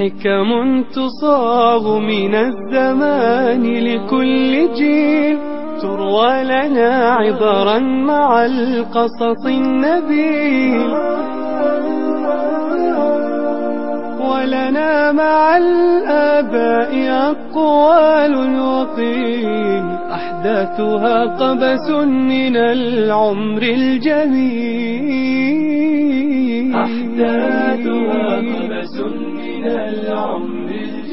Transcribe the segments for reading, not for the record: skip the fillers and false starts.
حكم تصاغ من الزمان لكل جيل، تروى لنا عبرا مع القصص النبيل، ولنا مع الآباء أقوال وقيل، أحداثها قبس من العمر الجميل، أحداثها قبس من العمر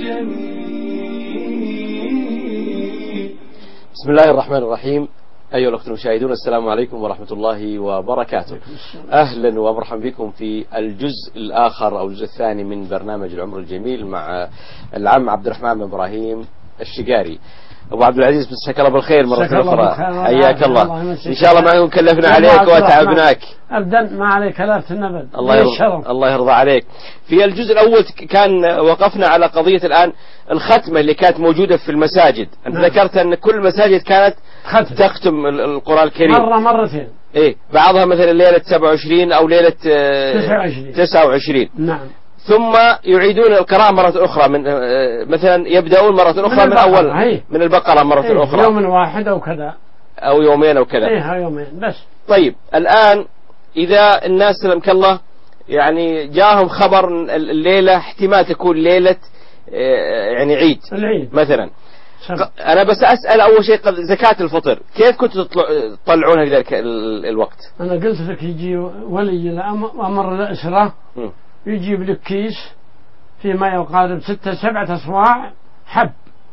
الجميل. بسم الله الرحمن الرحيم. أيها الأخوة المشاهدون، السلام عليكم ورحمة الله وبركاته. أهلا ومرحبا بكم في الجزء الآخر أو الجزء الثاني من برنامج العمر الجميل مع العم عبد الرحمن بن إبراهيم الشقاري. أبو عبد العزيز، مساك الله بالخير مرة أخرى، حياك الله. إن شاء الله ما كلفنا عليك وتعبناك أبدا، ما عليك كلفت النبل. الله يرضى عليك. في الجزء الأول كان وقفنا على قضية الآن الختمة اللي كانت موجودة في المساجد. أنت ذكرت أن كل المساجد كانت تختم القرآن الكريم مرتين. إيه، بعضها مثلا ليلة 27 أو ليلة 29. نعم. ثم يعيدون القراءة مرة أخرى، من مثلا يبدأون مرة أخرى من أول من البقرة مرة أخرى، يوم واحد أو كذا أو يومين أو كذا. يومين بس. طيب الآن إذا الناس سلمك الله يعني جاءهم خبر الليلة احتمال تكون ليلة يعني عيد مثلا، أنا بس أسأل أول شيء زكاة الفطر كيف كنتوا تطلعونها في ذلك الوقت؟ أنا قلت لك يجي ولي الأمر الأسرة يجيب لك كيس فيما يقارب 6-7 أصواع حب،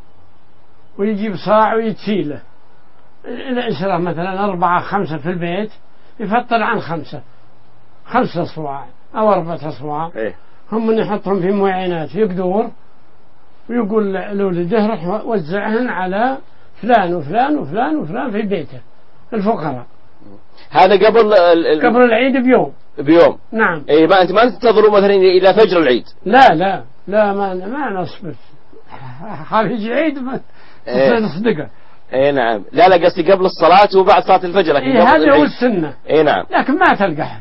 ويجيب صاع ويتسيله. الأسرة مثلا 4-5 في البيت يفطر عن 5 أصواع أو 4 أصواع. هم من يحطهم في معينات في قدور، ويقول لولده روح وزعهن على فلان وفلان وفلان وفلان في بيته الفقراء. هذا قبل العيد بيوم. نعم. اي، ما انت ما تنتظروا مثلا الى فجر العيد؟ لا ما نصبر خاف يجي العيد ما نصدقه. اي نعم. لا قصدي قبل الصلاة وبعد صلاة الفجر، لكن هذا هو السنة. اي نعم. لكن ما تلقى أحد،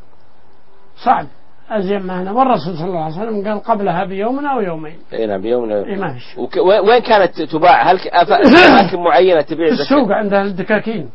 صعب أزين ما هنا. والرسول صلى الله عليه وسلم قال قبلها بيوم أو يومين. اي نعم، بيوم. ما فيش. وين كانت تباع؟ هل أماكن معينة تبيع الزكاة؟ السوق عندها الدكاكين.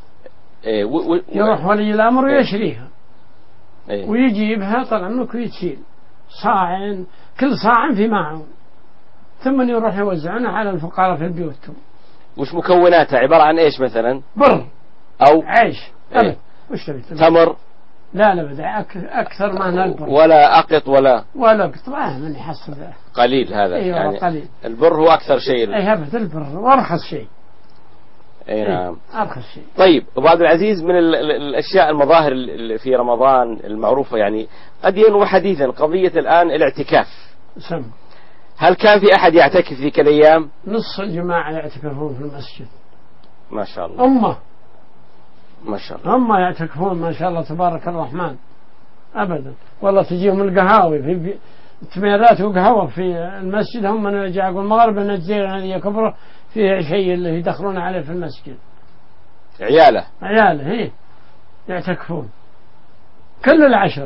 يروح ولي الأمر ويشريها ويجيبها طال عمرك ويتشيل صاعين، كل صاع في معه، ثم يروح يوزعونها على الفقراء في بيوتهم. وش مكوناتها؟ عبارة عن ايش مثلا؟ بر أو عيش. وش تبي؟ تمر؟ لا بدأ أكثر ما هنا البر، ولا أقط ولا أقط، من يحصل قليل هذا. يعني قليل. البر هو أكثر شيء. هبت البر وأرخص شيء. اي نعم، أرخص شيء. طيب أبو عبد العزيز، من الأشياء المظاهر في رمضان المعروفة يعني قديما وحديثا قضية الآن الاعتكاف. هل كان في أحد يعتكف في ذيك الأيام؟ نص الجماعة يعتكفون في المسجد. ما شاء الله. ما شاء الله. هم يعتكفون ما شاء الله تبارك الرحمن أبدا. والله تجيهم القهاوي في تميرات وقهوة في المسجد، هم من يجعقوا المغرب الجزيرة هذه كبرى فيها شيء اللي يدخلون عليه في المسجد. عياله هي يعتكفون كل العشر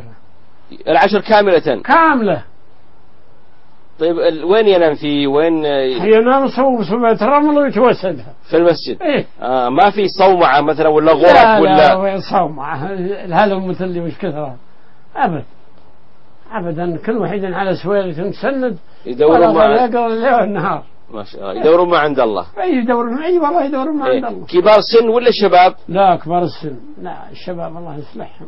كاملة. طيب وين ينام فيه؟ وين ينام؟ صوبة رمل ويتوسدها في المسجد. ما في صومعة مثلا ولا غرف ولا؟ وين صومعة؟ هذا مثل اللي مش كثرة أبدا. كل واحد على سويرة تسند يدورون مع الليل والنهار. ما شاء الله، يدورون ما عند الله. والله يدورون ما عند الله. كبار سن ولا شباب؟ لا كبار السن. لا الشباب الله يصلحهم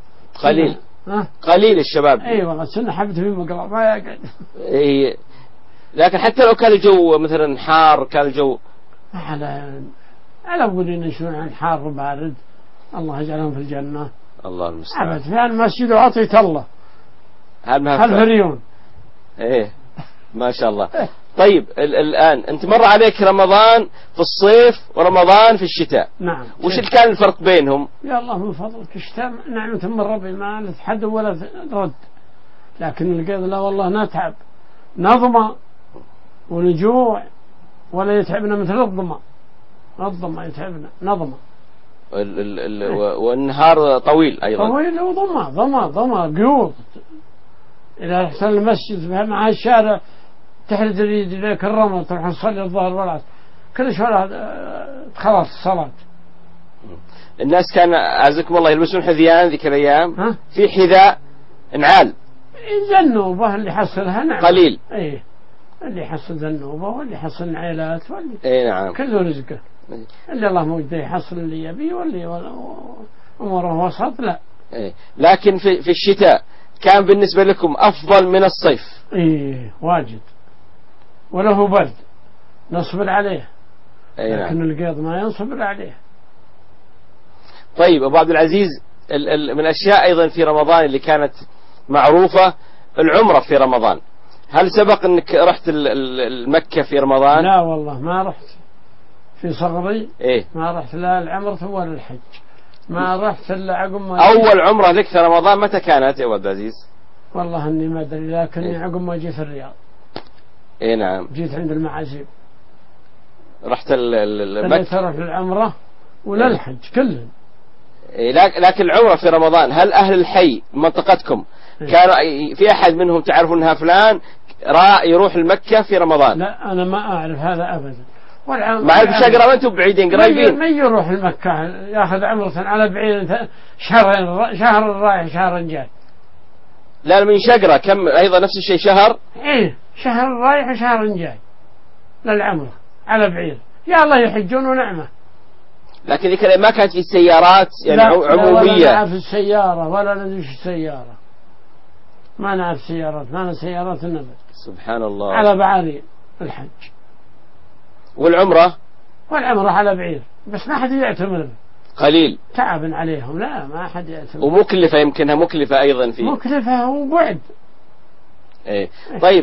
قليل الشباب. والله السنة حبت في مقرأ ما يقعد. لكن حتى لو كان الجو مثلا حار، كان الجو على أولين يشون عن حار وبارد، الله يجعلهم في الجنة. الله المستعان. في المسجد وعطية الله هالفريون. ما شاء الله. طيب الآن أنت مر عليك رمضان في الصيف ورمضان في الشتاء. نعم. وش اللي كان الفرق بينهم؟ يا الله من فضلك، الشتاء نعمة من ربي ما نتحد ولا رد، لكن القيد لا والله نتعب نظمة ونجوع ولا يتعبنا مثل الظما يتعبنا نظمة. والنهار طويل أيضا. طويل وظما قيود إذا أحسن المسجد مع الشارع تحرز اليد إليك الرمل تروح تصلي الظهر والعصر كل شوية خلاص الصلاة. الناس كان أعزكم الله يلبسون حذيان ذيك الأيام في حذاء نعال زنوبة اللي حصلها نعم قليل. إيه اللي يحصل زنوبة واللي يحصل نعيلات واللي إيه نعم كله رزقه. اللي الله موجود يحصل اللي يبي واللي أمره وسط لا. إيه. لكن في الشتاء كان بالنسبة لكم أفضل من الصيف. إيه واجد وله برد نصبر عليه. إيه لكن نعم. القيض ما ينصبر عليه. طيب أبو عبد العزيز من الأشياء أيضا في رمضان اللي كانت معروفة العمرة في رمضان. هل سبق أنك رحت المكة في رمضان؟ لا والله ما رحت في صغري. إيه؟ ما رحت لا العمرة ولا الحج ما رحت إلا عقب ما أول عمرة لك في رمضان متى كانت يا أبو عبد العزيز؟ والله إني ما أدري لكني إيه؟ عقب ما جيت الرياض. إيه نعم. جيت عند المعازيم رحت بديت أروح للعمرة ولا إيه؟ الحج كلهم. إيه لكن العمرة في رمضان هل أهل الحي منطقتكم كانوا في أحد منهم تعرفوا أنها فلان يروح المكة في رمضان؟ لا أنا ما أعرف هذا أبدا. مع الشجرة ما أنتم بعيدين قريبين. من يروح المكة ياخذ عمرة على بعيد شهر رايح شهر جاي. لا من شجرة كم أيضا نفس الشيء شهر. إيه شهر رايح وشهر جاي للعمرة على بعيد يا الله يحجون ونعمة. لكن ذيك ما كانت في السيارات يعني عمومية. لا نعرف السيارة ولا ندري السيارة ما نعرف سيارات ما سيارات النبي. سبحان الله. على بعير الحج والعمرة على بعير بس ما حد يعتمر قليل تعب عليهم لا ما حد يعتمر. ومكلفة يمكنها مكلفة أيضا في مكلفة وبعد. إيه. طيب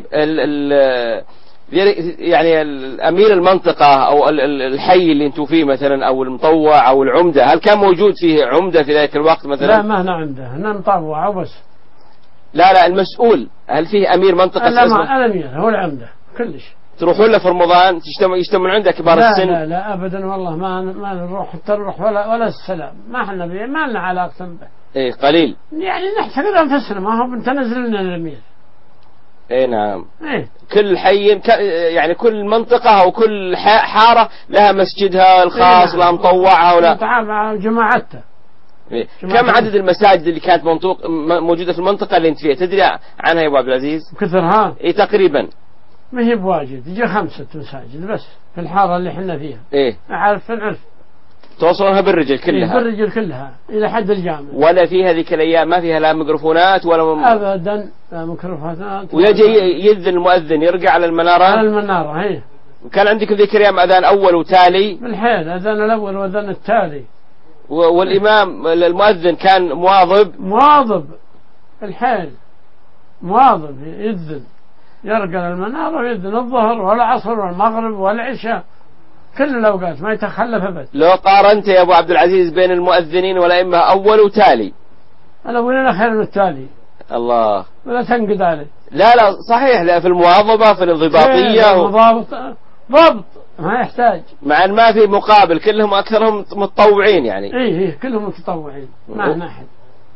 يعني الأمير المنطقة أو الحي اللي انتم فيه مثلا أو المطوع أو العمدة هل كان موجود فيه عمدة في ذلك الوقت مثلا؟ لا ما هنا عمدة هنا مطوع وبس. لا المسؤول هل فيه أمير منطقة؟ لا ما الأمير هو العمدة كلش. تروحون له في رمضان يجتمعون عند كبار السن؟ لا أبدا والله ما نروح حتى نروح ولا السلام ما احنا ما لنا علاقة به. إيه قليل يعني نحتقر أنفسنا ما هو بنتنزل لنا الأمير. إيه نعم. إيه. كل حي يعني كل منطقة أو كل حارة لها مسجدها الخاص إيه لها مطوعها ولا مع جماعته. إيه. كم عدد المساجد اللي كانت موجودة في المنطقة اللي انت فيها تدري عنها يا أبو عبد العزيز؟ كثرها؟ إيه تقريبا. ما هي بواجد يجي 5 مساجد بس في الحارة اللي احنا فيها. إيه. أعرف توصلونها بالرجل كلها؟ إيه بالرجل كلها إلى حد الجامع. ولا في هذيك الأيام ما فيها لا ميكروفونات ولا أبدا لا ميكروفونات. ويجي يذن المؤذن يرجع على المنارة؟ على المنارة هي. وكان عندكم ذيك الأيام أذان أول وتالي؟ بالحيل أذان الأول وأذان التالي. والإمام المؤذن كان مواظب الحيل مواظب يذن يرجع المنارة ويذن الظهر والعصر والمغرب والعشاء كل الأوقات ما يتخلف أبد. لو قارنت يا أبو عبد العزيز بين المؤذنين والأئمة أول وتالي الأولين خير من التالي. الله. ولا تنقد عليه. لا صحيح لا في المواظبة في الانضباطية ضبط ما يحتاج مع ما في مقابل كلهم أكثرهم متطوعين يعني. إيه كلهم متطوعين ما أحد.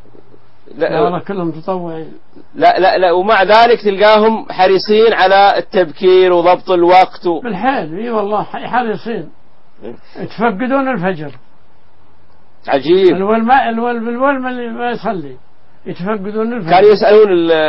لا والله كلهم متطوعين. لا ومع ذلك تلقاهم حريصين على التبكير وضبط الوقت بالحال اي والله حريصين. يتفقدون الفجر. عجيب. الولم اللي ما يصلي يتفقدون الفجر. كانوا يسألون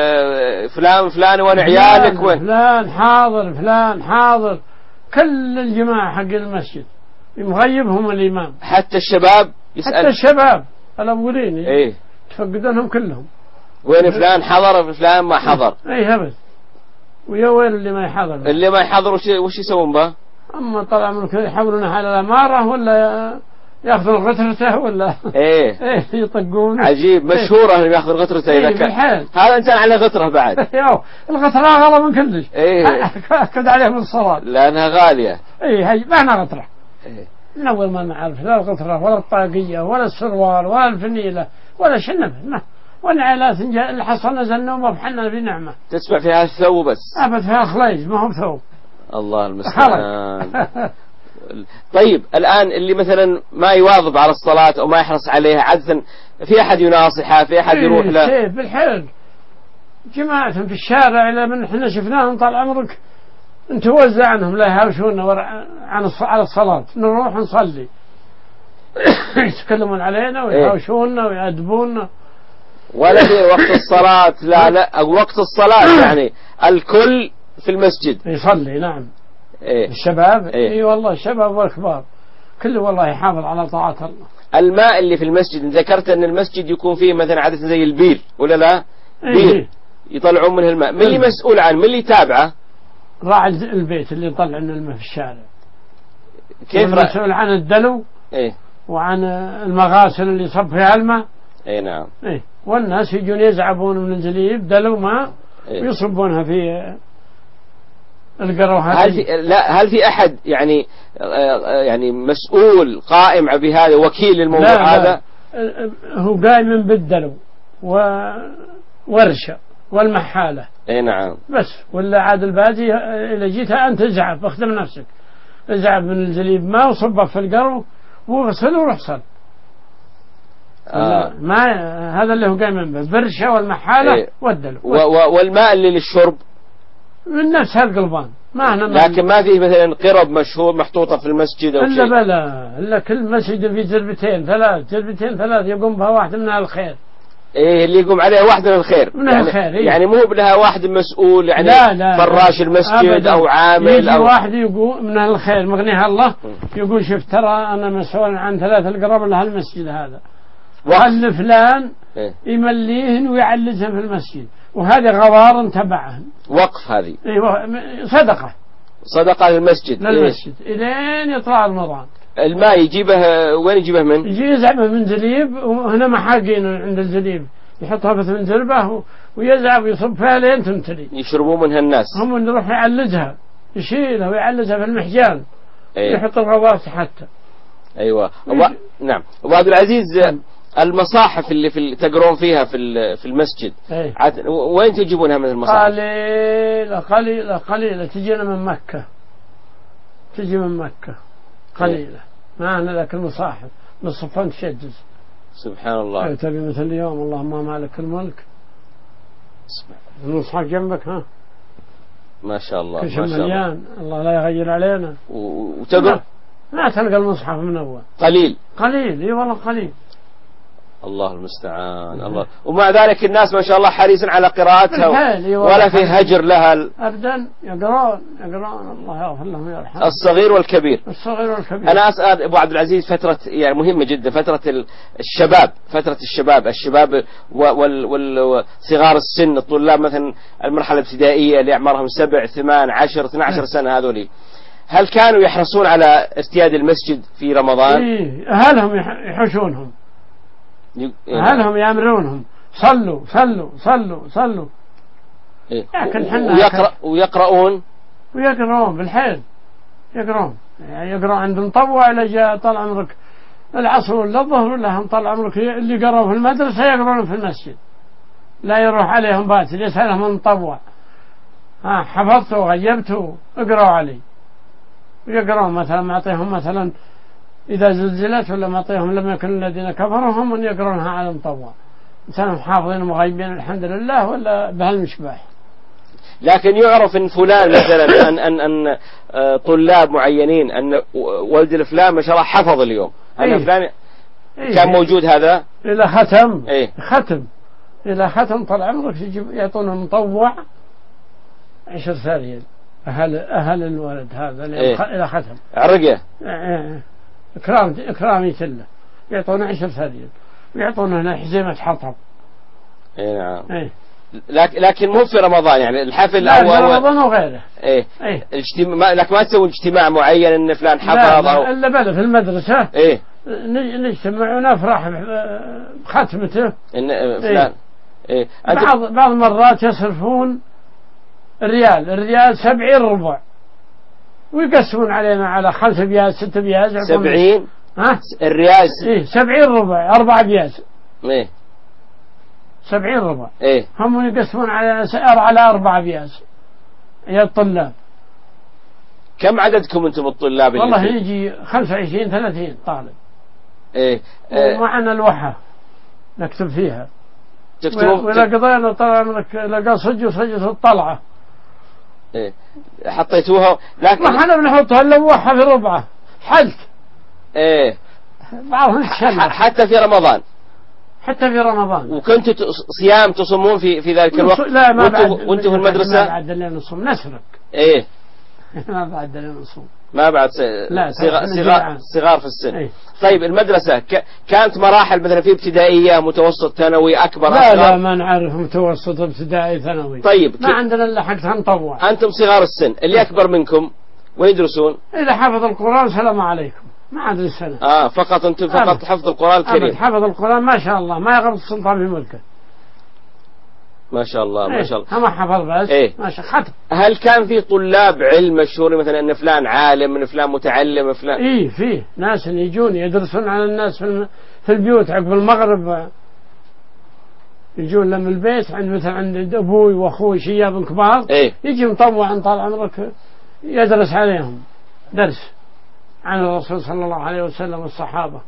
فلان وين عيالك وين؟ فلان حاضر كل الجماعة حق المسجد مغيبهم الإمام. حتى الشباب يسأل. حتى الشباب الأولين إيه تفقدونهم كلهم. وين فلان حضر فلان ما حضر. إيه هبل. ويا وين اللي ما يحضر. اللي ما يحضر وش يسوون به؟ أما طلع من كذا يحولون على الأمارة ولا يأخذون غترته ولا إيه يطقون. عجيب مشهورة اللي يأخذ غترته إذا كان هذا إنسان على غترة بعد. الغترة أغلى من كلش. أكد عليهم الصلاة لأنها غالية. هي ما أنا غترة. من أول ما نعرف لا الغترة ولا الطاقية ولا السروال ولا الفنيلة ولا شنب ما والعائلات الحصنة زنومة بحنا بنعمة. تسمع فيها الثوب بس. أبد فيها خليج ما هو ثوب. الله المستعان. طيب الآن اللي مثلا ما يواظب على الصلاة أو ما يحرص عليها عادة في أحد يناصحه في أحد يروح له. بالحال جماعة في الشارع لما احنا شفناهم طال عمرك نتوزع عنهم لا يهاوشونا على الصلاة، نروح نصلي يتكلمون علينا ويهاوشونا ويأدبونا. ولا في وقت الصلاة؟ لا وقت الصلاة يعني الكل في المسجد يصلي. نعم. الشباب والله الشباب والكبار كله والله يحافظ على طاعة الله. الماء اللي في المسجد، ذكرت ان المسجد يكون فيه مثلا عادة زي البير ولا لا؟ بير يطلعون منه الماء، من اللي مسؤول عنه؟ من اللي يتابعه؟ راعي البيت اللي يطلع لنا الماء في الشارع. كيف مسؤول عن الدلو وعن المغاسل اللي يصب فيها الماء. نعم. والناس يجون يزعبون من الجليب دلو ماء ويصبونها في القروها. هل في أحد يعني مسؤول قائم بهذا، وكيل للموضوع هذا؟ هو قائم بالدلو وورشة والمحالة. نعم. بس ولا عاد الباقي إذا جيتها أنت ازعب، اخدم نفسك، ازعب من الجليب ماء وصبه في القرو وغسل وروح صل. ما هذا اللي هو قائم به، برشة والمحالة والدلو. والماء اللي للشرب من نفس هالقلبان. لكن ما فيه مثلا قرب مشهور محطوطة في المسجد أو شيء؟ إلا كل مسجد فيه جربتين ثلاث يقوم بها واحد من الخير. اللي يقوم عليها واحد من الخير من الخير. يعني مو بلها واحد مسؤول يعني لا فراش المسجد أبداً. أو عامل يجي واحد يقول من الخير مغنيها الله يقول شوف ترى أنا مسؤول عن 3 القرب لها المسجد هذا، وهل فلان يمليهن ويعلجهم في المسجد، وهذه غوار تبعهن. وقف هذه صدقة للمسجد. إلين يطلع رمضان. الماء يجيبه وين يجيبه من؟ يجي يزعبه من جليب، وهنا محاقين عند الجليب يحطها في من جلبه ويزعب ويصب فيها لين تمتلي يشربون منها الناس. هم يروح يعلجها، يشيلها ويعلجها في المحجان. يحط الغوار حتى. أيوة. نعم. أبو عبد العزيز، المصاحف اللي تقرون فيها في المسجد وين تجيبونها من المصاحف؟ قليلة تجينا من مكة. تجي من مكة قليلة. معنا لك المصاحف من صفان تشجز. سبحان الله. تبي مثل اليوم اللهم مالك الملك المصحف جنبك ما شاء الله. ما شاء الله. الله لا يغير علينا. وتقرأ ما تلقى المصحف من أول. قليل. والله قليل. الله المستعان. الله. ومع ذلك الناس ما شاء الله حريص على قراءتها ولا في هجر لها أبدا. يقرون الله يغفر لهم ويرحمهم. الصغير والكبير. أنا أسأل أبو عبد العزيز، فترة يعني مهمة جدا، فترة الشباب وصغار السن، الطلاب مثلا المرحلة الابتدائية اللي أعمارهم 7 8 10 12 سنة، هذولي هل كانوا يحرصون على ارتياد المسجد في رمضان؟ أهلهم يحوشونهم، أهلهم يأمرونهم صلوا. لكن ويقرؤون بالحيل. يقرؤون عندهم طوع. إلى جاء طال عمرك العصر ولا الظهر ولا هم طال عمرك اللي قرأوا في المدرسة يقرؤون في المسجد، لا يروح عليهم باتل يسألهم المطوع حفظته وغيبته اقرأوا علي. ويقرؤون مثلا معطيهم مثلا إذا زلزلت ولا معطيهم لم يكن الذين كفروا هم من يقرونها على المطوع، مثلا حافظين مغيبين الحمد لله ولا بهالمشباح. لكن يعرف ان فلان مثلا ان طلاب معينين ان ولد الفلان ما شاء الله حفظ اليوم، أنا فلان كان موجود هذا إلى ختم طال عمرك يعطونه مطوع 10 سارية أهل الولد هذا إلى ختم عرقه إكرامي له يعطونه 10 سارية ويعطونه هنا حزمة حطب. نعم. لكن مو في رمضان يعني الحفل لا في رمضان وغيره. اجتماع، لكن ما تسوي اجتماع معين ان فلان حفظ الا بلا في المدرسة نجتمع ونفرح بختمته ان فلان. بعض المرات يصرفون الريال 70 ربع ويقسمون علينا على 5 بياز 6 بياز 70 الريال 70 ربع 4 بياز 70 ربع هم يقسمون على 4 بياز يا الطلاب. كم عددكم انتم الطلاب؟ والله يجي 25 30 طالب. ومعنا الوحة نكتب فيها تكتبون وإذا قضينا طال عمرك لقى صجة الطلعة. إيه حطيتوها لكن ما احنا بنحطها إلا بوحة في ربعه حلت. إيه بعضهم يتشلح حتى في رمضان. حتى في رمضان. وكنتوا صيام تصومون في ذلك الوقت؟ لا ما بعد. وانتوا في المدرسة؟ ما بعد الليل نصوم نسرق. إيه ما بعد الليل نصوم. ما بعد صغار في السن. إيه؟ طيب المدرسة كانت مراحل مثلا في ابتدائية متوسط ثانوي أكبر لا أصغر؟ لا ما نعرف متوسط ابتدائي ثانوي. طيب ما عندنا إلا حقتها نطوع. أنتم صغار السن اللي أكبر منكم ويدرسون إذا حفظ القرآن سلام عليكم ما عاد السنة. فقط أنتم فقط حفظ القرآن الكريم. حفظ القرآن ما شاء الله ما يغلط السلطان في ملكه. ما شاء الله ما شاء الله. ما حفظ بس. إيه؟ ما شاء ختم. هل كان في طلاب علم مشهورين مثلا أن فلان عالم من فلان متعلم فلان؟ إيه فيه ناس يجون يدرسون على الناس في البيوت عقب المغرب يجون لهم البيت عند مثلا عند أبوي وأخوي شياب كبار. إيه؟ يجي مطوع طال عمرك يدرس عليهم درس عن الرسول صلى الله عليه وسلم والصحابة.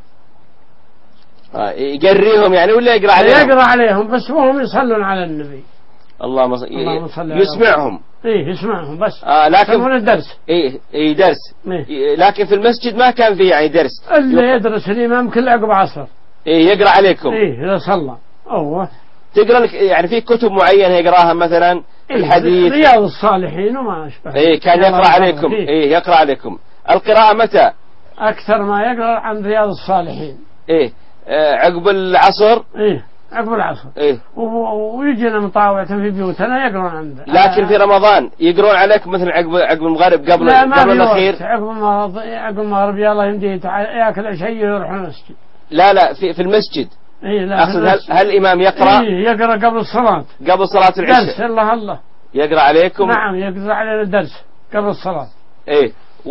يقريهم يعني ولا يقرأ عليهم؟ يقرأ عليهم بس وهم يصلون على النبي. اللهم صل يسمعهم. إيه يسمعهم بس. لكن من الدرس. إيه درس. إيه؟ لكن في المسجد ما كان فيه يعني درس. اللي يدرس الإمام كل عقب عصر. إيه يقرأ عليكم. إيه إذا صلى. تقرأ لك يعني في كتب معينة يقرأها مثلا الحديث رياض الصالحين وما أشبه. إيه كان يقرأ عليكم. إيه يقرأ عليكم. القراءة متى؟ أكثر ما يقرأ عن رياض الصالحين. إيه عقب العصر. إيه عقب العصر. إيه ويجينا مطاوعة في بيوتنا يقرأون عنده. لكن في رمضان يقرأون عليكم مثل عقب المغرب قبل الأخير. عقب المغرب يلا يمدي ياكل عشاء يروح المسجد. لا في المسجد. إيه لا أقصد هل الإمام يقرأ؟ إيه يقرأ قبل الصلاة. قبل صلاة العشاء. درس الله يقرأ عليكم. نعم يقرأ علينا الدرس قبل الصلاة. إيه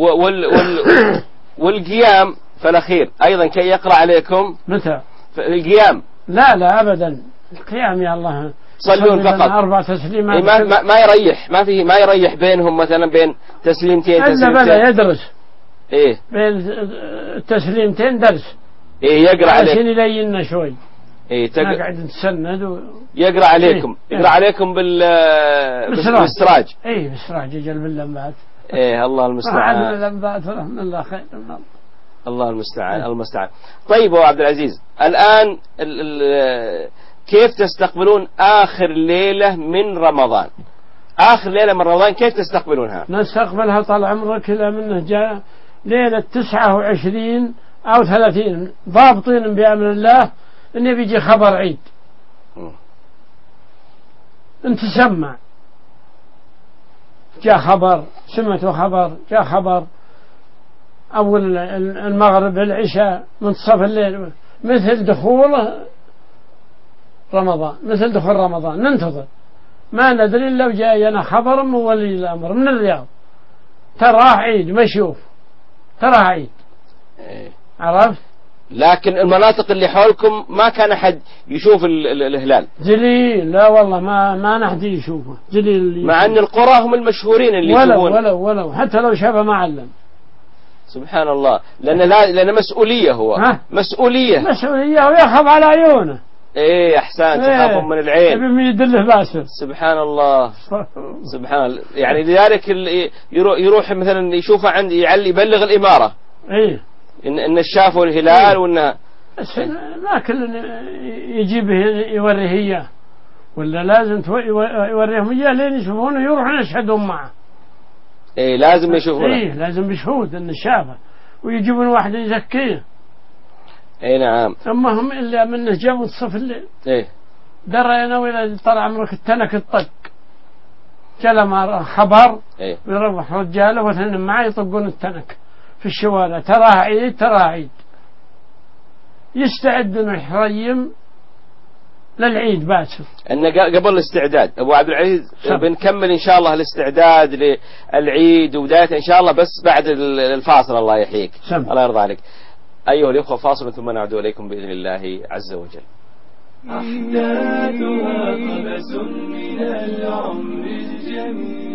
والقيام في الأخير أيضا كي يقرأ عليكم. متى؟ في القيام. لا أبدا القيام يا الله صلون فقط 4 تسليمات. إيه ما يريح ما يريح بينهم مثلا بين تسليمتين. بلا يدرس. إيه بين التسليمتين درس. إيه يقرأ عليكم عشان يلينا شوي. إيه قاعد نتسند يقرأ عليكم. إيه؟ يقرأ عليكم بالسراج. إيه بالسراج يجل باللمبات. إيه الله المستعان. اللمبات رحم الله خير. الله المستعان. طيب أبو عبد العزيز الآن كيف تستقبلون آخر ليلة من رمضان؟ آخر ليلة من رمضان كيف تستقبلونها؟ نستقبلها طال عمرك إلى منه جاء ليلة 29 أو 30 ضابطين بأمر الله إنه بيجي خبر عيد. أنت تسمع جاء خبر سمعت خبر جاء خبر أول المغرب العشاء منتصف الليل مثل دخول رمضان ننتظر ما ندري لو جاءنا خبر من ولي الأمر من الرياض تراه عيد مشوف تراه عيد. عرفت؟ لكن المناطق اللي حولكم ما كان أحد يشوف الهلال. جليل لا والله ما نحد يشوفه جليل. مع أن القرى هم المشهورين اللي يشوفون. ولو حتى لو شافه ما علم. سبحان الله لأن مسؤولية هو. مسؤولية ويخاف على عيونه. إيه أحسنت تخافون من العين. يبي يدله باسر. سبحان الله يعني لذلك يروح مثلا يشوفه عند يبلغ الإمارة. إيه إن شافوا الهلال وإنها ما كل يجيبه يوريه إياه ولا لازم يوريهم إياه لين يشوفونه يروحون يشهدون معه. إيه لازم يشوفونه. إيه لازم بشهود إن شافه ويجيبون واحد يزكيه. إيه نعم. أما هم إلا منه جابوا الصف الليل. إيه درينا وإذا طلع عمرك التنك الطق جاء خبر. إيه ويروح رجاله واثنين معه يطقون التنك في الشوارع تراه عيد يستعدون الحريم للعيد باسر. أن قبل الاستعداد أبو عبد العزيز بنكمل إن شاء الله الاستعداد للعيد وبداية إن شاء الله بس بعد الفاصل الله يحييك. الله يرضى عليك. أيها الأخوة فاصل ثم نعود إليكم بإذن الله عز وجل. أحداثها قبس من العمر الجميل.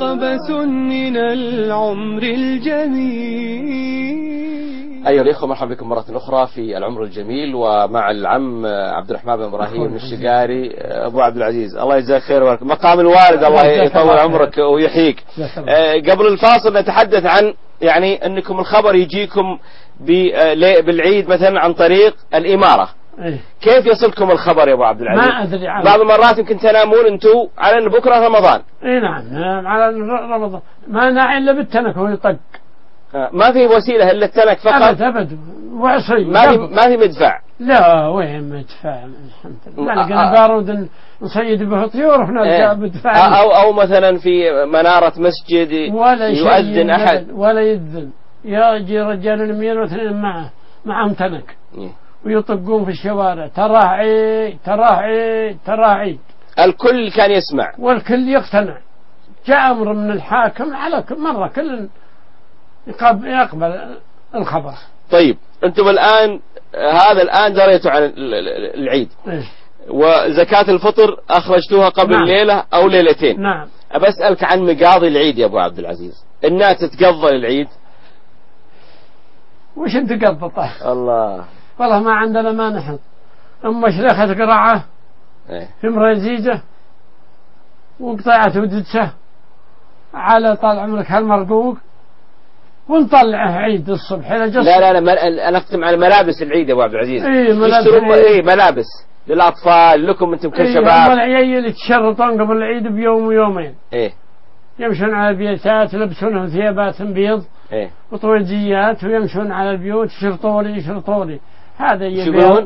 قبس من العمر الجميل. أيها الإخوة، مرحبا بكم مرة أخرى في العمر الجميل، ومع العم عبد الرحمن بن إبراهيم الشقاري. أبو عبد العزيز، الله يجزاك خير وبركة. مقام الوالد الله يطول عمرك ويحييك. قبل الفاصل نتحدث عن يعني أنكم الخبر يجيكم بالعيد مثلا عن طريق الإمارة. كيف يصلكم الخبر يا أبو عبد العزيز؟ ما أدري عنه. بعض المرات يمكن تنامون أنتم على أن بكرة رمضان. إي نعم، على رمضان ما ناعي إلا بالتنك ويطق. ما في وسيلة إلا التنك فقط. أبد وعصي. ما في مدفع. لا وين مدفع؟ الحمد لله. لقينا بارود نصيد به طيور ونرجع بدفع. أو مثلا في منارة مسجد يؤذن أحد ولا يذن، يجي رجال اليمين واثنين معهم تنك ويطقون في الشوارع. تراه عيد تراه عيد تراه عيد. الكل كان يسمع والكل يقتنع. جاء أمر من الحاكم على مرة كل يقبل الخبر. طيب أنتم الآن الآن دريتوا عن العيد. وزكاة الفطر أخرجتوها قبل نعم. ليلة أو ليلتين. نعم. أسألك عن مقاضي العيد يا أبو عبد العزيز. الناس تتقضى للعيد. وش انت قضى؟ الله والله ما عندنا ما نحط. شليخة قرعة في مريزيجة وقطعت ودتشه على طال عمرك هالمرقوق ونطلعه عيد الصبح. لا أنا أختم على ملابس العيد يا أبو عبد العزيز. ملابس للأطفال لكم أنتم كشباب. والعيال يتشرطون قبل العيد بيوم ويومين. يمشون على البيوتات يلبسونهم ثيابات بيض وطويجيات ويمشون على البيوت يشرطولي هذا يبيض.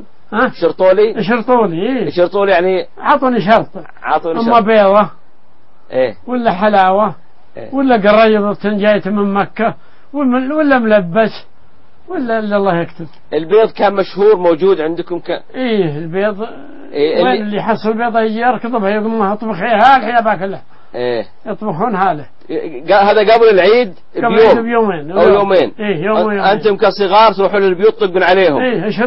شرطولي يعني عطوني شرط. أما بيضة ولا حلاوة ولا قريضة جاية من مكة ولا ملبس ولا الله يكتب. البيض كان مشهور موجود عندكم البيض. وين اللي يحصل بيضة يجي يركض بها يقول ما اطبخيها الحين باكله. يطبخون هذا قبل العيد بيومين أو يومين. يومين. أنتم كصغار تروحوا للبيوت تطقون عليهم.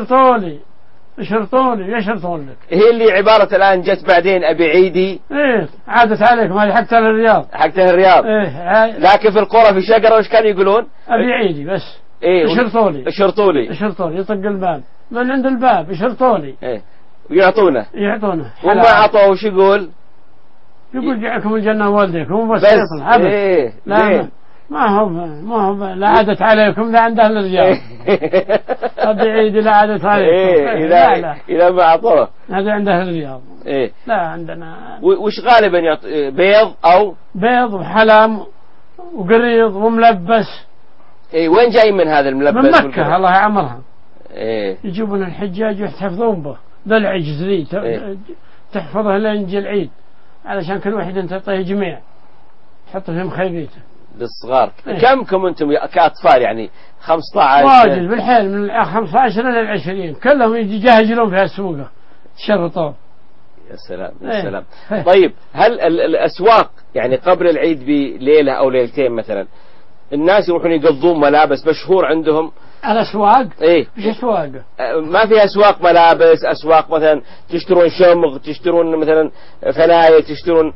يشرطون لك. هي اللي عبارة الآن جت بعدين أبي عيدي. عادت عليك ما حقتها الرياض. لكن في القرى في شقرة وش كانوا يقولون؟ أبي عيدي بس. يشرطولي يطق الباب من عند الباب يشرطولي. ويعطونه. وما عطوه وش يقول جاءكم الجنة والديكم بس. لا ما هو لا عادت عليكم لا عند أهل الرياض. أبي عيدي لا عادت عليكم. إذا ما أعطوه هذا عند أهل الرياض. لا عندنا. وش غالبا بيض وحلام وقريض وملبس. وين جاي من هذا الملبس؟ من مكة الله يعمرها. يجيبون الحجاج ويحتفظون به. ذا العجز ذي تحفظه لين يجي العيد علشان كل واحد انت تعطيه جميع تحطه في مخيبيته للصغار. كمكم انتم كأطفال يعني 15 واجد بالحيل من 15 إلى 20 كلهم يجهجلون في السوق تشرطون. يا سلام. طيب هل الأسواق يعني قبل العيد بليلة أو ليلتين مثلا الناس يروحون يقضون ملابس مشهور عندهم؟ الأسواق؟ مش أسواق. ما في أسواق ملابس، أسواق مثلا تشترون شمغ، تشترون مثلا فلاية، تشترون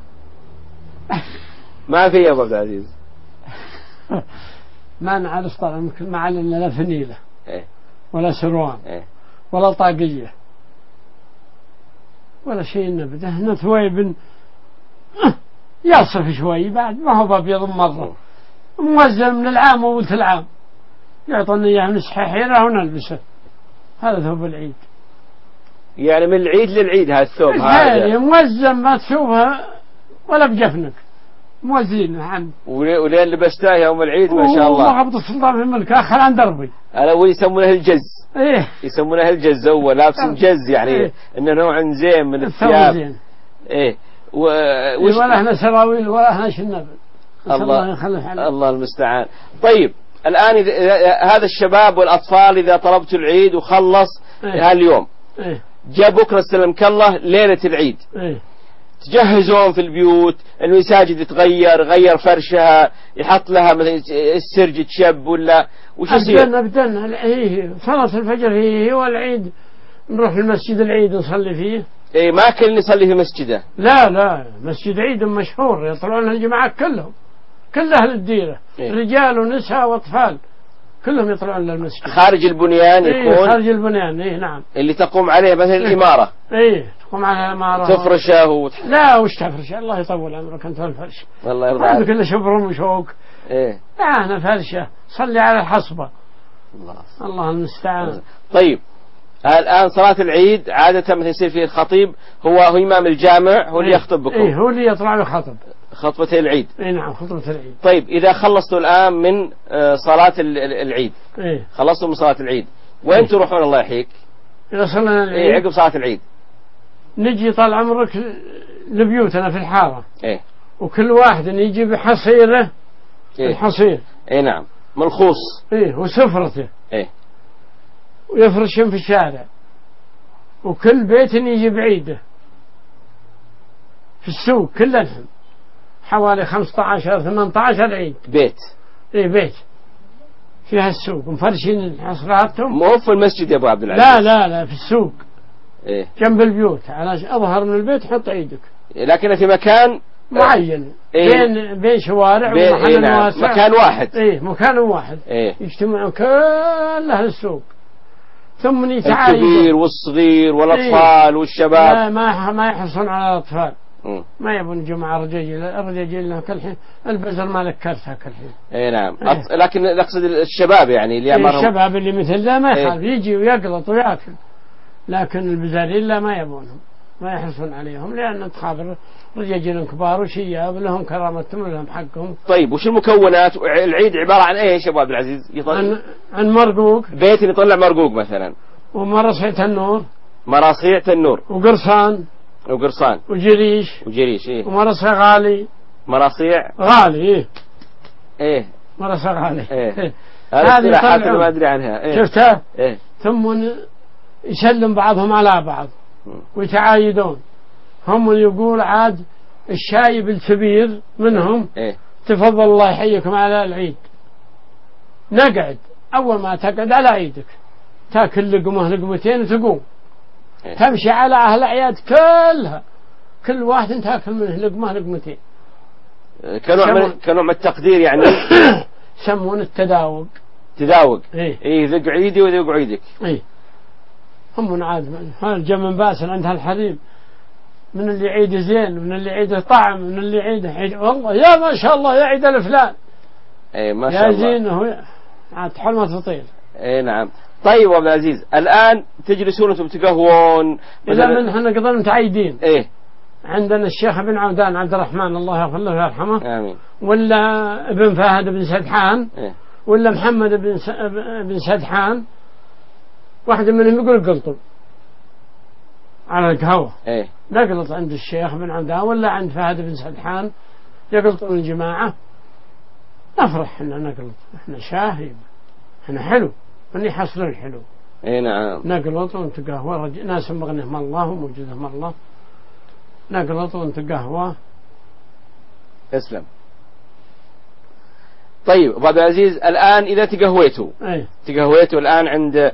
ما في يا أبو عبد العزيز؟ ما نعرف طبعا ما علينا لا فنيلة ولا سروان ولا طاقية ولا شيء نبدأ. هنا ثويب يصرف شوي بعد ما هو بأبيض مرة موزن من العام وولت العام يعطوني إياه من صحيحينه ونلبسه. هذا ثوب العيد يعني من العيد للعيد هذا الثوب هذا موزن ما تشوفها ولا بجفنك موزين عن ولين لبستاه يوم العيد ما شاء الله. وغبط السلطان في الملك آخر عن دربي. يسمونه الجز. يسمونه الجز. هو لابس جز يعني إنه نوع زين من الثياب. ولا احنا سراويل ولا احنا شنب. الله المستعان. طيب الآن هذا الشباب والأطفال إذا طلبت العيد وخلص هاليوم جاء بكرة سلمك الله ليلة العيد تجهزون في البيوت، المساجد غير فرشها، يحط لها مثلا السرج تشب ولا وش يصير؟ أبدأنا صلاة الفجر هي والعيد نروح المسجد العيد نصلي فيه إيه ما كل يصلي في مسجده. لا لا، مسجد عيد مشهور يطلعون الجماعة كلهم، كل أهل الديرة، إيه؟ رجال ونساء وأطفال كلهم يطلعون للمسجد خارج البنيان يكون. إيه خارج البنيان. إيه نعم. اللي تقوم عليه مثل الإمارة. إيه تقوم على الإمارة تفرشه لا وش تفرشه، الله يطول عمرك أنت الفرش. الله يرضى هذا عليك. كله شبر وشوك. إيه. لا أنا فرشة صلي على الحصبة. الله. الله المستعان. طيب الآن صلاة العيد عادة مثل يصير فيه الخطيب هو إمام الجامع، هو اللي يخطب بكم. إيه هو اللي يطلع يخطب خطبتي العيد. إيه نعم خطبة العيد. طيب إذا خلصتوا الآن من صلاة العيد، إيه خلصتوا من صلاة العيد، وين تروحون الله يحييك؟ إذا صلنا العيد إيه عقب صلاة العيد نجي طال عمرك لبيوتنا في الحارة. إيه. وكل واحد يجي بحصيره. إيه. الحصير. إيه نعم ملخوص. إيه وسفرته. إيه. ويفرشهم في الشارع، وكل بيت يجي بعيده في السوق كلهم حوالي 15 18 عيد. بيت. إيه بيت فيها السوق مفرشين حصراتهم. مو في المسجد يا أبو عبد العزيز. لا لا لا في السوق. إيه. جنب البيوت على أظهر من البيت حط عيدك. لكن في مكان معين. إيه؟ بين شوارع ومحل إيه نعم. واسع. مكان واحد. إيه مكان واحد. إيه. يجتمعون كل أهل السوق ثم يتعايدوا الكبير والصغير والأطفال. إيه؟ والشباب. لا ما يحصلون على الأطفال. ما يبون جماعة الرجاجيل لهم كل حين البزر ما ذكرتها كل حين. اي نعم. إيه؟ لكن اقصد الشباب يعني اللي إيه الشباب اللي مثل ذا ما يخاف. إيه؟ يجي ويقلط وياكل، لكن البزارين لا ما يبونهم، ما يحرصون عليهم، لأن تخاف رجاجيل كبار وشياب لهم كرامتهم ولهم حقهم. طيب وش المكونات العيد عبارة عن ايش يا ابو عبد العزيز؟ عن مرقوق. بيت يطلع مرقوق مثلا. ومراصيع تنور. مراصيع تنور. وقرصان. وقرصان. وجريش. إيه؟ ومراصيع غالي. مراصيع غالي. إيه. إيه. مراصيع غالي. إيه. هذه الاصطلاحات اللي ما ادري عنها. إيه؟ شفتها؟ إيه؟ ثم يسلم بعضهم على بعض ويتعايدون. هم يقول عاد الشايب الكبير منهم إيه؟ تفضل الله يحييكم على العيد. نقعد أول ما تقعد على عيدك تاكل لقمة لقمتين وتقوم. إيه؟ تمشي على أهل الأعياد كلها، كل واحد تاكل منه لقمة لقمتين. كنوع من التقدير يعني. يسمون التداوق. تداوق. إيه ذق عيدي وذق عيدك. إيه. هم عاد هالجا من باسل عندها الحليب، من اللي عيد زين، من اللي عيده طعم، من اللي عيد والله يا ما شاء الله يا عيد الفلان. اي ما شاء الله. يا زين هو عاد حلمة تطير. اي نعم. طيب عبد العزيز الان تجلسون انتم تقهوون اذا من احنا قدرنا متعيدين. ايه. عندنا الشيخ بن عودان عبد الرحمن الله يغفر له ويرحمه. امين. ولا ابن فهد بن سدحان. إيه؟ ولا محمد بن سدحان، واحد منهم يقول قلطوا على القهوة. إيه؟ نقلط عند الشيخ بن عودان ولا عند فهد بن سدحان يقلطون الجماعة. نفرح احنا نقلط، احنا شاهي، احنا حلو، من يحصلون الحلو. اي نعم. نقلط ونتقهوى، ناس مغنيهم الله وموجودهم الله، نقلط ونتقهوى. اسلم. طيب أبو عبد العزيز الآن إذا تقهويتوا. أيه؟ تقهويتوا الآن عند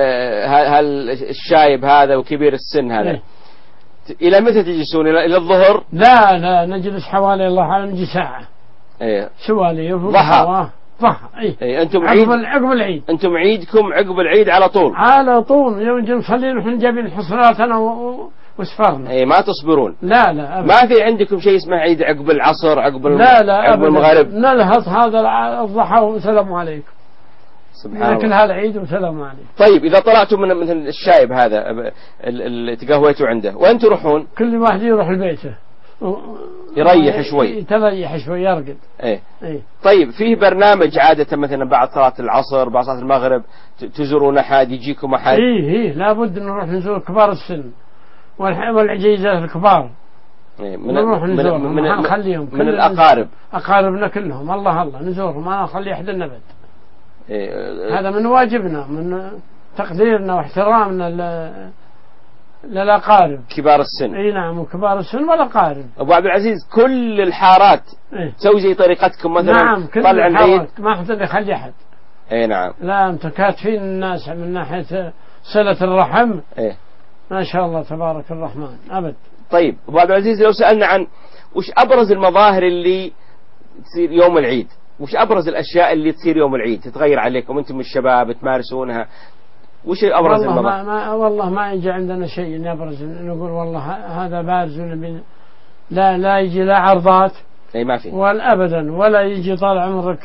الشايب هذا وكبير السن هذا. أيه؟ إلى متى تجلسون؟ إلى الظهر؟ لا نجلس حوالي الله نجي ساعة. أيه؟ سوالي ضحى. أي. أيه؟ أنتم عقب العيد. أنتم عيدكم عقب العيد على طول. على طول يوم نصلي نحن جايبين حصراتنا وسفرنا. أي ما تصبرون. لا أبدا. ما في عندكم شيء اسمه عيد عقب العصر عقب عقب المغرب. نلهث هذا الضحى وسلام عليكم. سبحان الله. لكن هذا عيد وسلام عليكم. طيب إذا طلعتم من مثل الشايب هذا اللي تقهويتوا عنده وين تروحون؟ كل واحد يروح لبيته يريح شوي. يريح شوي يرقد. إيه؟ طيب فيه برنامج عادة مثلا بعد صلاة العصر بعد صلاة المغرب تزورون أحد يجيكم أحد؟ إيه لابد نروح نزور كبار السن والعجيزات الكبار. نروح نزورهم ما نخليهم من الأقارب. أقاربنا كلهم الله نزورهم ما نخلي أحد النبت. هذا من واجبنا، من تقديرنا واحترامنا للأقارب كبار السن. اي نعم وكبار السن والأقارب. أبو عبد العزيز كل الحارات تسوي زي طريقتكم مثلا؟ نعم كل طلع العيد ما حد يخلي أحد. اي نعم. لا انت كاتفين الناس من ناحية صلة الرحم. ما شاء الله تبارك الرحمن أبد. طيب أبو عبد العزيز، لو سألنا عن وش أبرز المظاهر اللي تصير يوم العيد، وش أبرز الأشياء اللي تصير يوم العيد تتغير عليكم أنتم الشباب تمارسونها، وش أبرز المظاهر؟ والله ما يجي عندنا شيء يبرز نقول والله هذا بارز. لا يجي لا عرضات أي ما في ولا أبدا، ولا يجي طال عمرك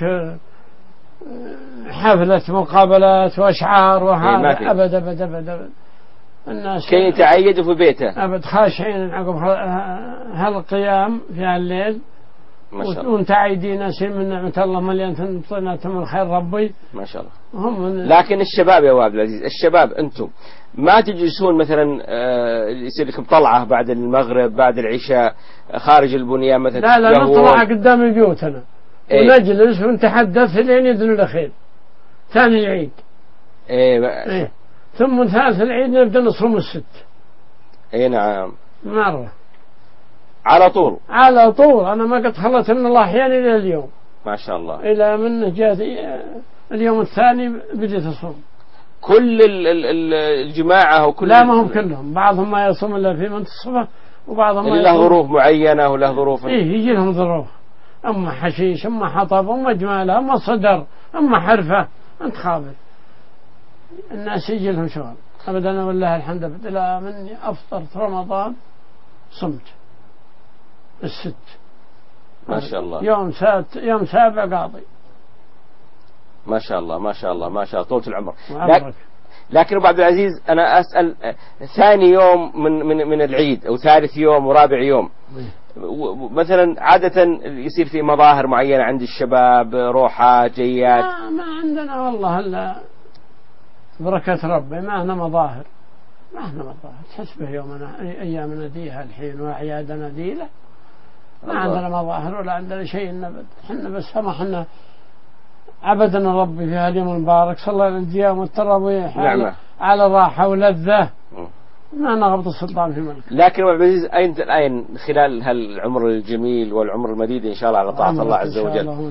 حفلة مقابلات وأشعار وهذا أبدا. الناس كي يتعيدوا في بيته أبد خاشعين عقب هالقيام في الليل ما شاء الله، ومتعيدين ناسين من نعمة الله مليان طيناتهم من خير ربي ما شاء الله. لكن الشباب يا أبو عبد العزيز، الشباب أنتم ما تجلسون مثلا يصير لكم طلعة بعد المغرب بعد العشاء خارج البنيان مثلا؟ لا نطلع قدام بيوتنا ونجلس ونتحدث لين يدن الأخير ثاني العيد. إيه. ثم ثالث العيد نبدأ نصوم الست. نعم مرة على طول. أنا ما قد خلصت من الله أحيانا إلى اليوم ما شاء الله، إلى من جاء اليوم الثاني بديت أصوم. كل الجماعة وكل لا ما هم كلهم، بعضهم ما يصوم إلا في منتصفه وبعضهم له ظروف معينة وله ظروف يجي لهم ظروف، أما حشيش أما حطب أما جمالة أما صدر أما حرفة، أنت خابر. الناس يجي لهم شغل أبدا. والله الحمد لله مني أفطرت رمضان صمت الست ما شاء الله، يوم سابع قاضي ما شاء الله طولة العمر. لكن أبو عبد العزيز أنا أسأل، ثاني يوم من العيد أو ثالث يوم ورابع يوم مثلا عادة يصير في مظاهر معينة عند الشباب، روحات جيات؟ ما عندنا والله إلا بركة ربي، ما هنا مظاهر. تحس به يومنا أيامنا ديها الحين وأعيادنا ديلة، ما عندنا مظاهر ولا عندنا شيء نبد. حنا بس حنا عبدنا ربي في هاليوم المبارك، صلى القيام والتراويح على راحة ولذة، ما نغبط السلطان في ملك. لكن أبو عبد العزيز أنت الآن خلال هالعمر الجميل والعمر المديد إن شاء الله على طاعة الله عز وجل،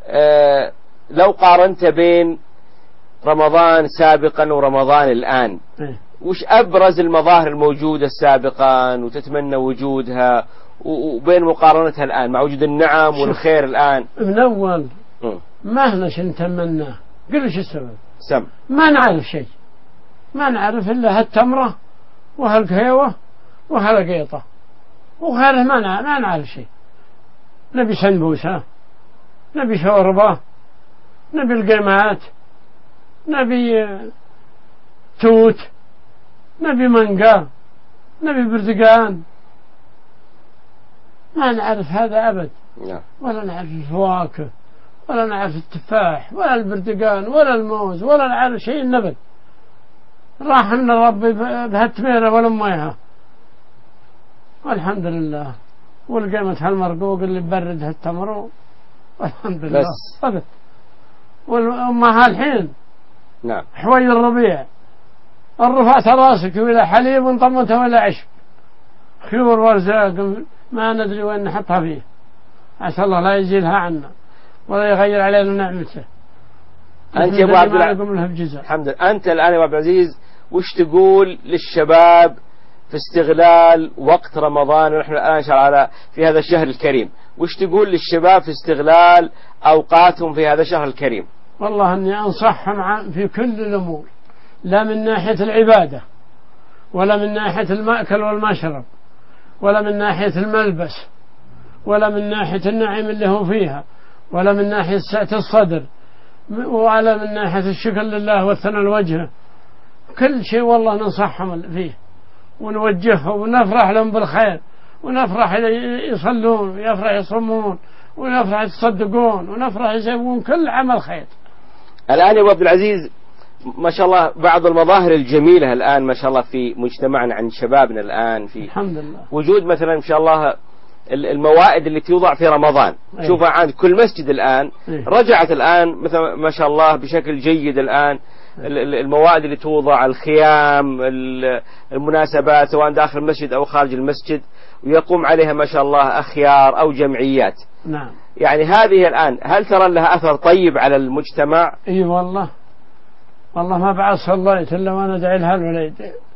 لو قارنت بين رمضان سابقا ورمضان الآن، وش أبرز المظاهر الموجودة سابقا وتتمنى وجودها وبين مقارنتها الآن مع وجود النعم والخير الآن؟ من أول ما هناش نتمناه. قل شو السبب؟ ما نعرف شيء، ما نعرف إلا هالتمرة وهالقهوة وهالقيطة وغيره، ما نعرف شيء. نبي سنبوسة، نبي شوربة، نبي القيمات، نبي توت، نبي مانجا، نبي برتقان، ما نعرف هذا أبد. ولا نعرف الفواكه ولا نعرف التفاح ولا البرتقان ولا الموز ولا نعرف شيء نبت. راح من ربي بهالتميرة ولا ميها والحمد لله، والقيمة هالمرقوق اللي برد هالتمر والحمد لله بس. والأمها الحين حوي الربيع الرفعت راسك ولا حليب وانطمته ولا عشب، خيور ورزاق ما ندري وين نحطها فيه، عسى الله لا يزيلها عنا ولا يغير علينا نعمته. أنت يا أبو عبد العزيز، الحمد لله. أنت الآن يا أبو عبد العزيز وش تقول للشباب في استغلال وقت رمضان ونحن الآن إن شاء الله في هذا الشهر الكريم، وش تقول للشباب في استغلال أوقاتهم في هذا الشهر الكريم؟ والله أني أنصحهم في كل الأمور، لا من ناحية العبادة ولا من ناحية المأكل والمشرب ولا من ناحية الملبس ولا من ناحية النعيم اللي هو فيها ولا من ناحية سعة الصدر ولا من ناحية الشكر لله والثناء الوجه، كل شيء والله ننصحهم فيه ونوجههم ونفرح لهم بالخير، ونفرح يصلون ونفرح يصومون ونفرح يتصدقون ونفرح يسوون كل عمل خير. الآن يا أبو عبد العزيز ما شاء الله بعض المظاهر الجميلة الآن ما شاء الله في مجتمعنا عند شبابنا الآن في الحمد لله وجود مثلا إن شاء الله الموائد اللي توضع في رمضان. شوفها عند كل مسجد الآن رجعت الآن مثلا ما شاء الله بشكل جيد الآن الموائد اللي توضع، الخيام، المناسبات سواء داخل المسجد أو خارج المسجد، ويقوم عليها ما شاء الله أخيار أو جمعيات. يعني هذه الآن هل ترى لها أثر طيب على المجتمع؟ والله ما بعد صليت إلا وأنا أدعي لها الوليد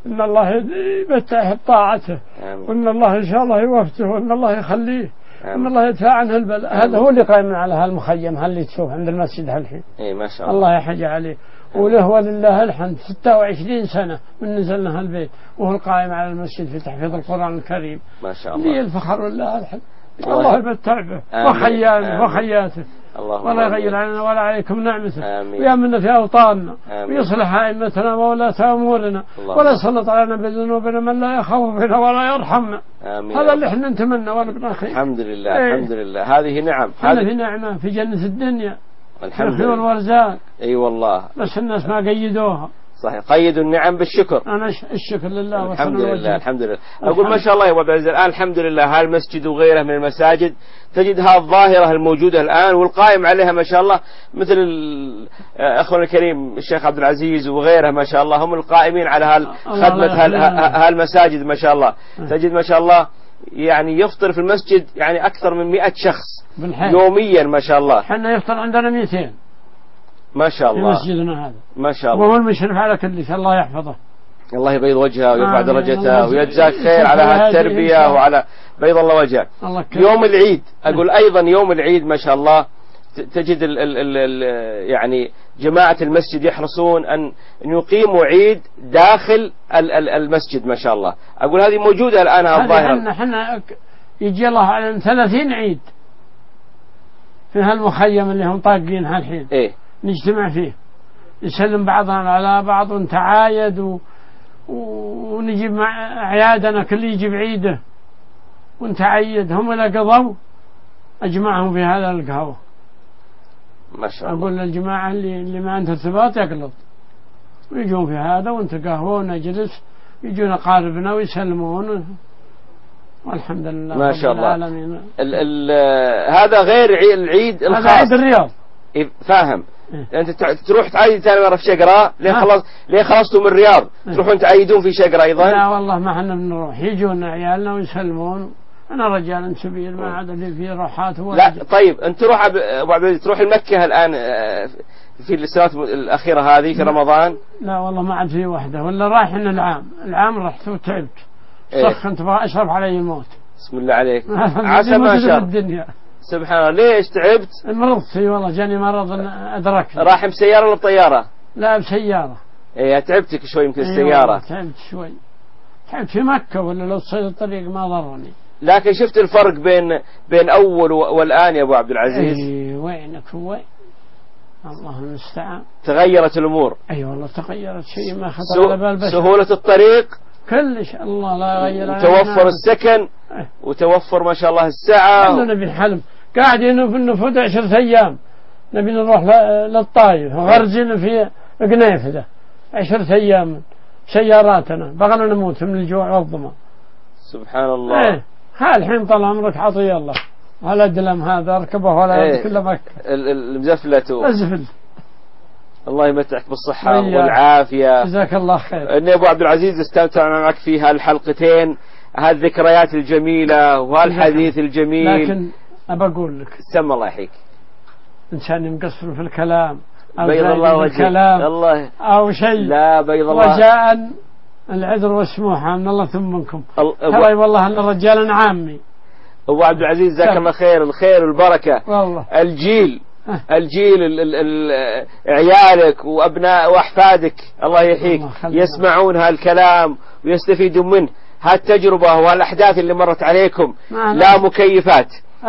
إن الله يمتعه بطاعته، وإن الله إن شاء الله يوفقه، وإن الله يخليه، وإن الله يدفع عنه البلاء. هذا هو اللي قائم على هالمخيم اللي تشوف عند المسجد هالحين. ما شاء الله. الله يحج عليه. وله ولله الحمد 26 سنة من نزلنا هالبيت وهو القائم على المسجد في تحفيظ القرآن الكريم. ما شاء الله. لي الفخر والله الحمد. الله يمتع به وخياته ولا يغير علينا ولا عليكم نعمته، ويأمن في أوطاننا، ويصلح أئمتنا وولاة أمورنا، ولا يسلط علينا بذنوبنا من لا يخاف فينا ولا يرحمنا. هذا اللي احنا نتمنى ونبغى خير. الحمد لله. الحمد لله. هذه نعم. هذه في نعمة في جنة الدنيا، الحمد لله، والورزاق. اي والله. بس الناس ما قيدوها. صحيح، قيدوا النعم بالشكر. أنا الشكر لله. الحمد لله. الحمد لله. أقول ما شاء الله يا أبو عبد العزيز، الآن الحمد لله هالمسجد وغيره من المساجد تجدها الظاهرة الموجودة الآن والقائم عليها ما شاء الله، مثل أخونا الكريم الشيخ عبد العزيز وغيره ما شاء الله، هم القائمين على خدمة هالمساجد ما شاء الله. تجد ما شاء الله يعني يفطر في المسجد يعني أكثر من 100 شخص يوميا ما شاء الله. حنا يفطر عندنا 200 ما شاء الله في مسجدنا هذا ما شاء الله. وهو المشرف على كل شيء. الله يحفظه، الله يبيض وجهه ويرفع درجته ويجزاك خير على هالتربية وعلى بيض الله وجهه. يوم العيد أقول أيضا يوم العيد ما شاء الله تجد يعني جماعة المسجد يحرصون أن يقيموا عيد داخل المسجد ما شاء الله. أقول هذه موجودة الآن الظاهرة. احنا يجي الله على 30 عيد في هالمخيم اللي هم طاقين هالحين. نجتمع فيه، نسلم بعضنا على بعض ونتعايد ونجيب مع أعيادنا، كل يجيب عيده ونتعيد. هم اللي قضوا أجمعهم في هذا القهوة ما شاء الله. أقول للجماعة اللي ما عنده ارتباط يقلط ويجون في هذا ونتقهوى ونجلس، يجون أقاربنا ويسلمون والحمد لله ما شاء الله. هذا غير العيد الخاص، هذا عيد الرياض. فاهم. أنت تروح تعيد ثاني مرة في شقرة لين خلصتوا من الرياض تروحون تعيدون في شقرة أيضا؟ لا والله ما احنا بنروح، يجون عيالنا ويسلمون. أنا رجال سبيل ما عاد لي في روحات. لا طيب أنت تروح أبو عبد تروح المكة الآن في السنوات الأخيرة هذه في رمضان؟ لا والله ما عاد في وحدة، ولا رايحين العام رحت وتعبت سخنت أشرف علي الموت. بسم الله عليك. عسى ما شاء الدنيا. سبحان الله. ليش تعبت؟ مرضت والله، جاني مرض أدركني. راح بسيارة ولا بطيارة؟ لا بسيارة. تعبتك شوي يمكن السيارة. تعبت شوي، تعبت في مكة، ولا لو صيد الطريق ما ضرني. لكن شفت الفرق بين أول والآن يا أبو عبد العزيز؟ وينك وين، الله المستعان. تغيرت الأمور. والله تغيرت شيء ما خطر على بال بشر. سهولة الطريق كلش الله لا غير. وتوفر السكن وتوفر ما شاء الله الساعة. كلنا نبي الحلم، قاعدين في النفود 10 أيام نبي نروح للطايف وغرزين في قنيفذة 10 أيام سياراتنا، بغنا نموت من الجوع والظما. سبحان الله. الحين طال عمرك عطي الله على الدلم هذا اركبه ولا كل مكة المزفلة أزفل. الله يمتعك بالصحة والعافية. جزاك الله خير. إني أبو عبد العزيز استمتع معك في هالحلقتين، هالذكريات الجميلة وهالحديث الجميل. لكن أبى أقول لك سم الله يحييك، إنسان مقصر في الكلام أو بيض الله وجهك الله أو شيء، لا بيض الله. رجاء العذر والسموحة من الله ثم منكم. ترى والله أن الرجال عامي. أبو عبد العزيز جزاك الله خير، الخير والبركة. والله الجيل عيالك وأبناء وأحفادك الله يحييك يسمعون هالكلام ويستفيدون منه. هالتجربة والأحداث اللي مرت عليكم لا مكيفات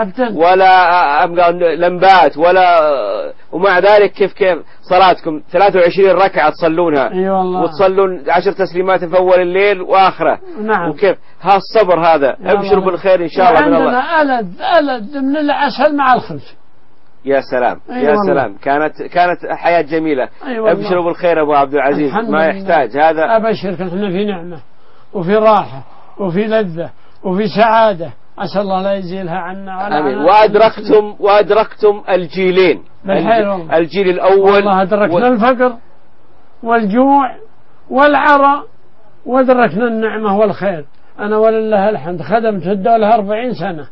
ولا لمبات ومع ذلك كيف صلاتكم 23 ركعة تصلونها وتصلون 10 تسليمات في أول الليل وآخره. وكيف هالصبر هذا. ابشروا بالخير إن شاء الله من الله. عندنا ألد من العسل مع الخبز. يا سلام يا سلام. كانت حياة جميلة. ابشروا بالخير أبو عبد العزيز، ما يحتاج هذا. أبشرك نحن في نعمة وفي راحة وفي لذة وفي سعادة، أسأل الله لا يزيلها عنا. آمين. وأدركتم الجيلين، الجيل الأول. والله أدركنا الفقر والجوع والعرى وأدركنا النعمة والخير. أنا ولله الحمد خدمت الدولة 40 سنة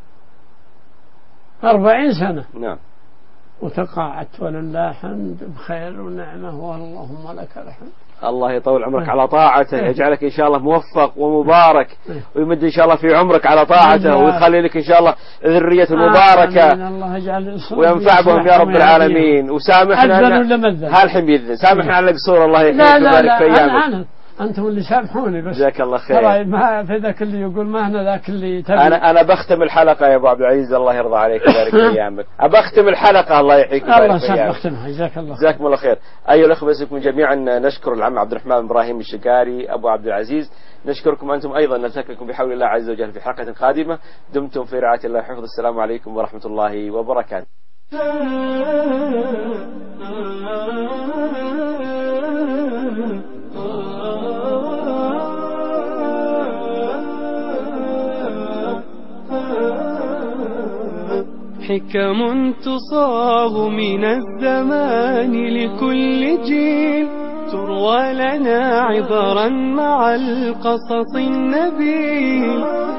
40 سنة. نعم. وتقاعدت ولله الحمد بخير ونعمة، واللهم لك الحمد. الله يطول عمرك على طاعته، يجعلك إن شاء الله موفق ومبارك، ويمد إن شاء الله في عمرك على طاعته، ويخلي لك إن شاء الله ذرية مباركة، وينفع بهم يا رب العالمين. وسامحنا هالحين بيذن، سامحنا على القصور، الله يحييك ويبارك في أيامك. أنتم اللي سامحوني بس. جزاك الله خير. ما في ذاك اللي يقول ما هنا ذاك اللي تبي. أنا بختم الحلقة يا أبو عبد العزيز، الله يرضى عليك ويبارك في أيامك. أبختم الحلقة، الله يحييك ويبارك في أيامك. الله جزاك الله. جزاكم الله خير. أيها الأخوة باسمكم جميعا نشكر العم عبد الرحمن إبراهيم الشقاري أبو عبد العزيز، نشكركم أنتم أيضا، نلتقيكم بحول الله عز وجل في حلقة قادمة. دمتم في رعاية الله وحفظه. السلام عليكم ورحمة الله وبركاته. حكم تصاغ من الزمان لكل جيل، تروى لنا عبرا مع القصص النبيل.